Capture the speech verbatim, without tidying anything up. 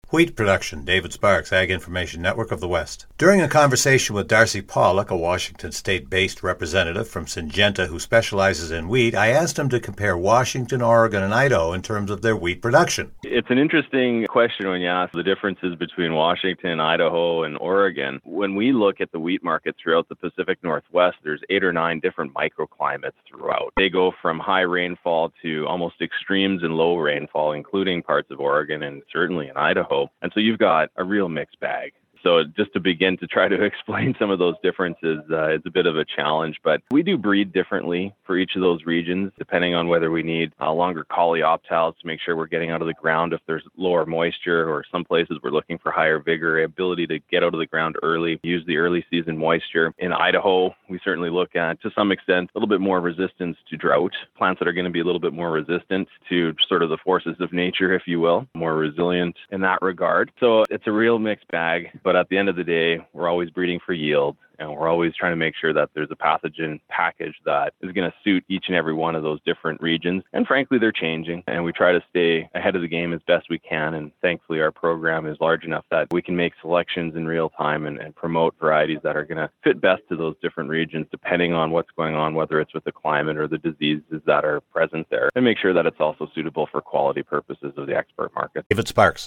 Wheat production. David Sparks, Ag Information Network of the West. During a conversation with Darcy Pollock, a Washington State-based representative from Syngenta who specializes in wheat, I asked him to compare Washington, Oregon, and Idaho in terms of their wheat production. It's an interesting question when you ask the differences between Washington, Idaho, and Oregon. When we look at the wheat market throughout the Pacific Northwest, there's eight or nine different microclimates throughout. They go from high rainfall to almost extremes and low rainfall, including parts of Oregon and certainly in Idaho. And so you've got a real mixed bag. So just to begin to try to explain some of those differences, uh, it's a bit of a challenge, but we do breed differently for each of those regions, depending on whether we need uh, longer coleoptiles to make sure we're getting out of the ground if there's lower moisture, or some places we're looking for higher vigor, ability to get out of the ground early, use the early season moisture. In Idaho, we certainly look at, to some extent, a little bit more resistance to drought, plants that are going to be a little bit more resistant to sort of the forces of nature, if you will, more resilient in that regard. So it's a real mixed bag. But at the end of the day, we're always breeding for yield, and we're always trying to make sure that there's a pathogen package that is going to suit each and every one of those different regions. And frankly, they're changing, and we try to stay ahead of the game as best we can. And thankfully, our program is large enough that we can make selections in real time and, and promote varieties that are going to fit best to those different regions, depending on what's going on, whether it's with the climate or the diseases that are present there, and make sure that it's also suitable for quality purposes of the export market. David Sparks.